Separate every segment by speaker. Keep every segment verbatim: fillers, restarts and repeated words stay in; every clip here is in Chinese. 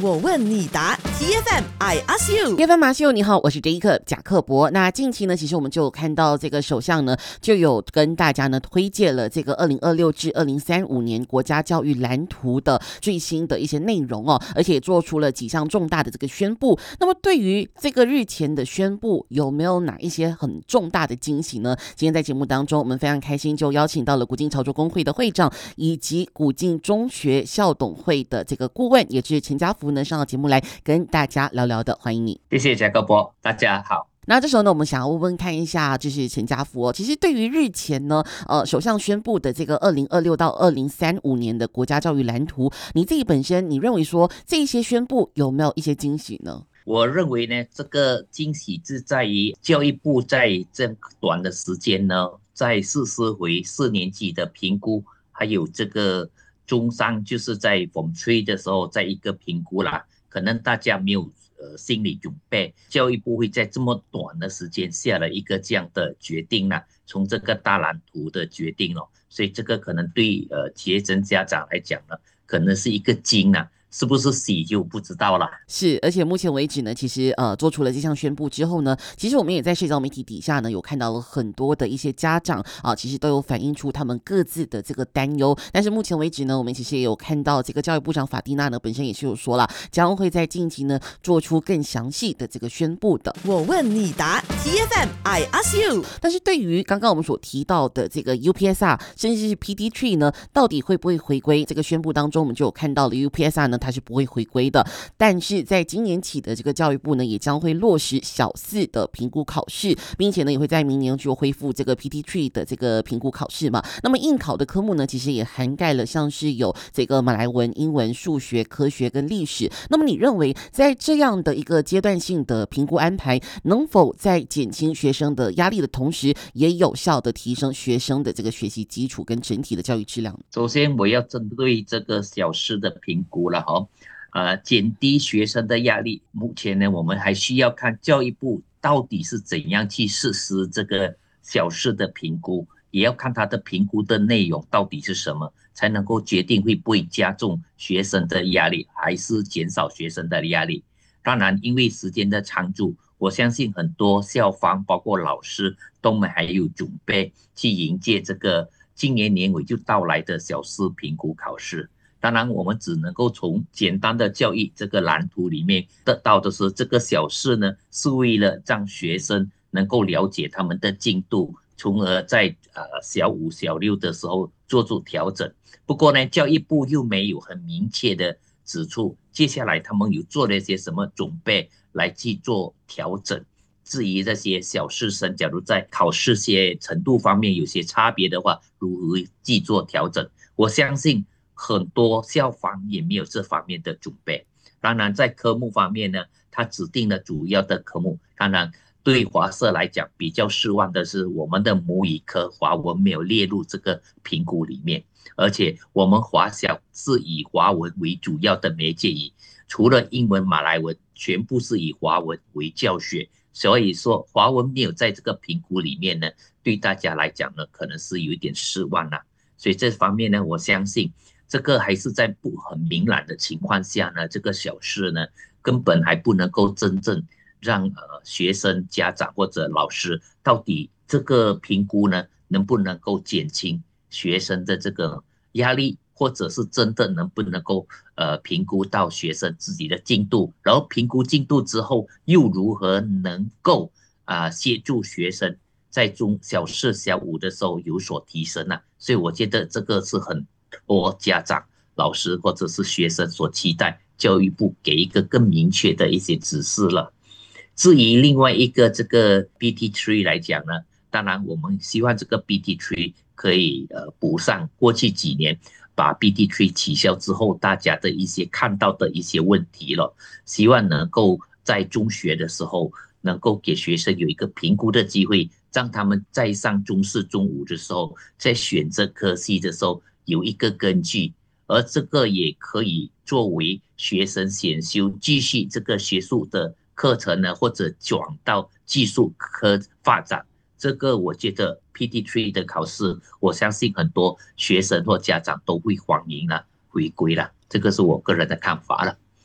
Speaker 1: 我问你答 T F M I ask you
Speaker 2: T F M I ask you 你好，我是 Jacob 贾克伯。那近期呢，其实我们就有看到这个首相呢，就有跟大家呢推荐了这个二零二六至二零三五年国家教育蓝图的最新的一些内容哦，而且也做出了几项重大的这个宣布。那么对于这个日前的宣布，有没有哪一些很重大的惊喜呢？今天在节目当中，我们非常开心就邀请到了古晋潮州工会的会长，以及古晋中学校董会的这个顾问，也是陈家福呢上到节目来跟大家聊聊的，欢迎你。
Speaker 3: 谢谢贾克伯，大家好。
Speaker 2: 那这时候呢，我们想要问问看一下，就是陈家福哦，其实对于日前呢，呃，首相宣布的这个二零二六到二零三五年的国家教育蓝图，你自己本身你认为说这些宣布有没有一些惊喜呢？
Speaker 3: 我认为呢，这个惊喜是在于教育部在这短的时间呢，在实施回四年级的评估，还有这个中三就是在 Form 三的时候，在一个评估啦，可能大家没有呃心理准备，教育部会在这么短的时间下了一个这样的决定啦，从这个大蓝图的决定哦，所以这个可能对呃学生家长来讲呢，可能是一个惊啊。是不是喜就不知道了。
Speaker 2: 是，而且目前为止呢，其实呃做出了这项宣布之后呢，其实我们也在社交媒体底下呢有看到了很多的一些家长啊，其实都有反映出他们各自的这个担忧。但是目前为止呢，我们其实也有看到这个教育部长法蒂娜呢本身也是有说了，将会在近期呢做出更详细的这个宣布的。
Speaker 1: 我问你答 T F M I ask you。
Speaker 2: 但是对于刚刚我们所提到的这个 U P S R 甚至是 P T 三 呢，到底会不会回归？这个宣布当中，我们就有看到了 U P S R 呢。它是不会回归的，但是在今年起的这个教育部呢，也将会落实小四的评估考试，并且呢，也会在明年就恢复这个 P T 三 的这个评估考试嘛。那么应考的科目呢，其实也涵盖了像是有这个马来文、英文、数学、科学跟历史。那么你认为在这样的一个阶段性的评估安排，能否在减轻学生的压力的同时，也有效的提升学生的这个学习基础跟整体的教育质量？
Speaker 3: 首先，我要针对这个小四的评估了哈。呃，减低学生的压力。目前呢，我们还需要看教育部到底是怎样去实施这个小四的评估，也要看它的评估的内容到底是什么，才能够决定会不会加重学生的压力，还是减少学生的压力。当然，因为时间的长驻，我相信很多校方包括老师都还有准备去迎接这个今年年尾就到来的小四评估考试。当然，我们只能够从简单的教育这个蓝图里面得到的是，这个小事呢，是为了让学生能够了解他们的进度，从而在呃小五、小六的时候做出调整。不过呢，教育部又没有很明确的指出，接下来他们有做了一些什么准备来去做调整。至于这些小试生，假如在考试些程度方面有些差别的话，如何去做调整？我相信很多校方也没有这方面的准备。当然，在科目方面呢，它指定了主要的科目。当然，对华社来讲比较失望的是，我们的母语科华文没有列入这个评估里面，而且我们华小是以华文为主要的媒介语，除了英文、马来文，全部是以华文为教学。所以说，华文没有在这个评估里面呢，对大家来讲呢，可能是有一点失望啦。所以这方面呢，我相信这个还是在不很明朗的情况下呢，这个小事呢，根本还不能够真正让呃学生、家长或者老师到底这个评估呢，能不能够减轻学生的这个压力，或者是真的能不能够呃评估到学生自己的进度，然后评估进度之后又如何能够啊、呃、协助学生在中小四、小五的时候有所提升啊。所以我觉得这个是很多家长、老师或者是学生所期待教育部给一个更明确的一些指示了。至于另外一个这个 B T 三 来讲呢，当然我们希望这个 B T 三 可以呃补上过去几年把 B T 三 取消之后大家的一些看到的一些问题了，希望能够在中学的时候能够给学生有一个评估的机会，让他们在上中四、中五的时候，在选择科系的时候有一个根据，而这个也可以作为学生选修继续这个学术的课程呢，或者转到技术科发展。这个我觉得 P T 三 的考试，我相信很多学生或家长都会欢迎了，回归了，这个是我个人的看法了。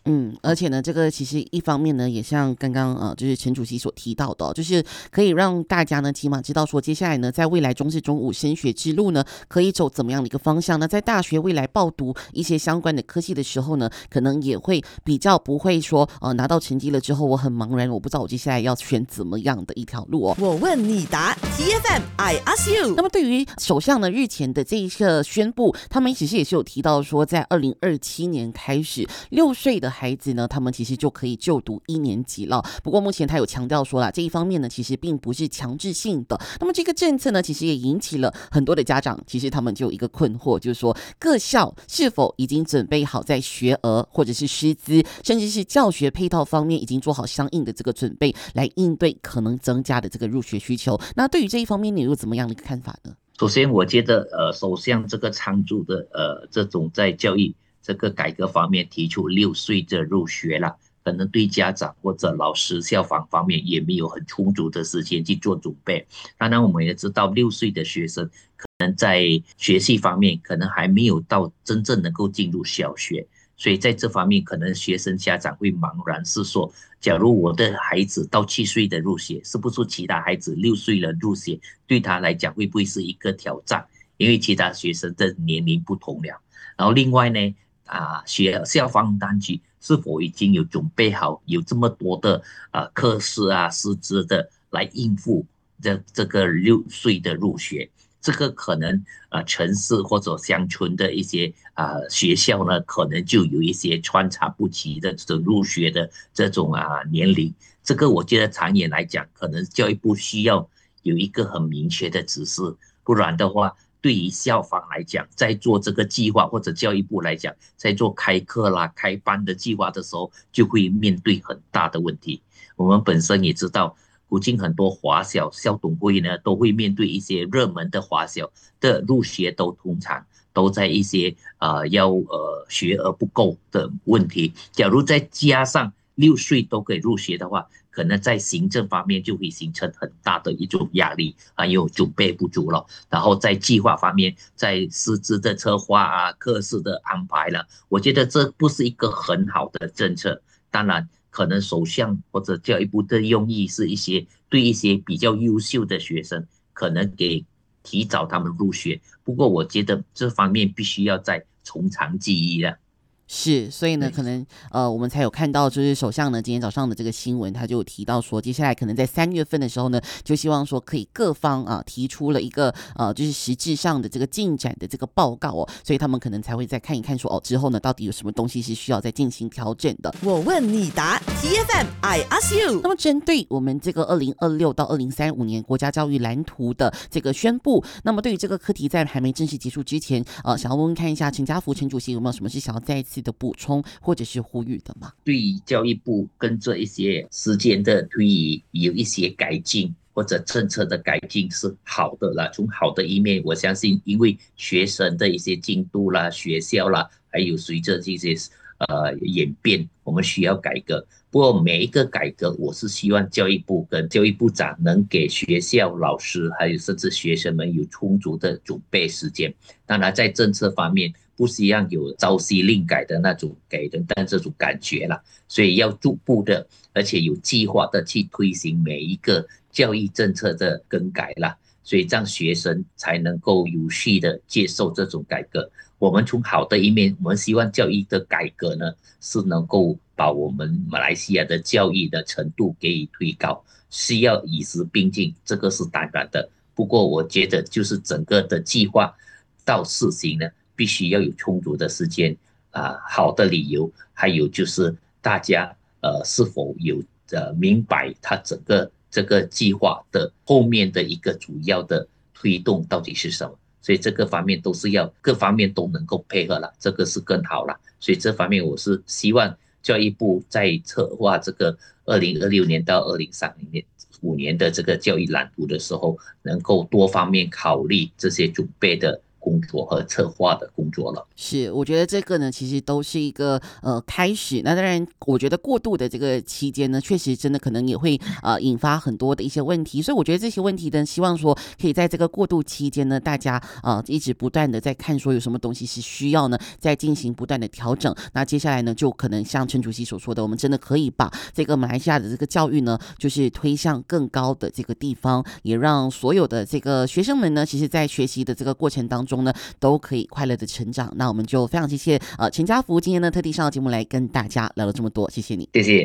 Speaker 2: 嗯，而且呢，这个其实一方面呢，也像刚刚呃，就是陈主席所提到的、哦，就是可以让大家呢，起码知道说，接下来呢，在未来中四、中五升学之路呢，可以走怎么样的一个方向呢？在大学未来报读一些相关的科系的时候呢，可能也会比较不会说，呃，拿到成绩了之后，我很茫然，我不知道我接下来要选怎么样的一条路哦。
Speaker 1: 我问你答 ，T F M I ask you。
Speaker 2: 那么对于首相呢日前的这一个宣布，他们其实也是有提到说，在二零二七年开始，六岁的孩子呢，他们其实就可以就读一年级了。不过目前他有强调说啦，这一方面呢，其实并不是强制性的。那么这个政策呢，其实也引起了很多的家长，其实他们就有一个困惑，就是说各校是否已经准备好在学额或者是师资，甚至是教学配套方面已经做好相应的这个准备，来应对可能增加的这个入学需求。那对于这一方面，你有怎么样的一个看法呢？
Speaker 3: 首先，我觉得呃，首相这个倡助的呃这种在教育这个改革方面提出六岁的入学了，可能对家长或者老师、校方方面也没有很充足的时间去做准备。当然，我们也知道六岁的学生可能在学习方面可能还没有到真正能够进入小学。所以在这方面，可能学生家长会茫然，是说，假如我的孩子到七岁的入学，是不是其他孩子六岁了入学，对他来讲会不会是一个挑战？因为其他学生的年龄不同了。然后另外呢，啊，学校方单局是否已经有准备好，有这么多的啊课时啊、师资的来应付这这个六岁的入学？这个可能呃城市或者乡村的一些啊、呃、学校呢，可能就有一些穿插不齐的这种入学的这种啊年龄。这个我觉得长远来讲，可能教育部需要有一个很明确的指示，不然的话，对于校方来讲，在做这个计划或者教育部来讲，在做开课啦、开班的计划的时候，就会面对很大的问题。我们本身也知道。古今很多华小校董会呢，都会面对一些热门的华小的入学都通常都在一些呃要呃学额不够的问题。假如再加上六岁都可以入学的话，可能在行政方面就会形成很大的一种压力，还有准备不足了。然后在计划方面，在师资的策划啊、课时的安排了，我觉得这不是一个很好的政策。当然。可能首相或者教育部的用意是一些对一些比较优秀的学生，可能给提早他们入学。不过我觉得这方面必须要再从长计议了。
Speaker 2: 是，所以呢，可能呃，我们才有看到，就是首相呢今天早上的这个新闻，他就有提到说，接下来可能在三月份的时候呢，就希望说可以各方啊提出了一个呃，就是实质上的这个进展的这个报告哦，所以他们可能才会再看一看说哦，之后呢到底有什么东西是需要再进行调整的。
Speaker 1: 我问你答 ，T F M I ask you。
Speaker 2: 那么针对我们这个二零二六到二零三五年国家教育蓝图的这个宣布，那么对于这个课题在还没正式结束之前，呃，想要问问看一下陈家福陈主席有没有什么是想要再一次的补充或者是呼吁的吗？
Speaker 3: 对于教育部跟这一些时间的推移有一些改进或者政策的改进是好的啦。从好的一面，我相信因为学生的一些进度啦、学校啦，还有随着这些呃演变，我们需要改革。不过每一个改革，我是希望教育部跟教育部长能给学校、老师还有甚至学生们有充足的准备时间。当然，在政策方面，不希望有朝夕令改的那种给人的这种感觉啦，所以要逐步的，而且有计划的去推行每一个教育政策的更改啦，所以让学生才能够有序的接受这种改革。我们从好的一面，我们希望教育的改革呢，是能够把我们马来西亚的教育的程度给予推高，需要与时并进，这个是当然的。不过我觉得就是整个的计划到实行呢，必须要有充足的时间啊，好的理由，还有就是大家呃是否有呃明白它整个这个计划的后面的一个主要的推动到底是什么。所以这个方面都是要各方面都能够配合了，这个是更好了。所以这方面我是希望教育部在策划这个二零二六年到二零三零年五年的这个教育蓝图的时候，能够多方面考虑这些准备的工作和策划的工作了。
Speaker 2: 是，我觉得这个呢，其实都是一个呃开始。那当然，我觉得过渡的这个期间呢，确实真的可能也会呃引发很多的一些问题。所以我觉得这些问题呢，希望说可以在这个过渡期间呢，大家呃一直不断的在看说有什么东西是需要呢，在进行不断的调整。那接下来呢，就可能像陈主席所说的，我们真的可以把这个马来西亚的这个教育呢，就是推向更高的这个地方，也让所有的这个学生们呢，其实在学习的这个过程当中呢，都可以快乐的成长。那我们就非常谢谢呃陈家福今天呢特地上到节目来跟大家聊了这么多，谢谢你，
Speaker 3: 谢谢。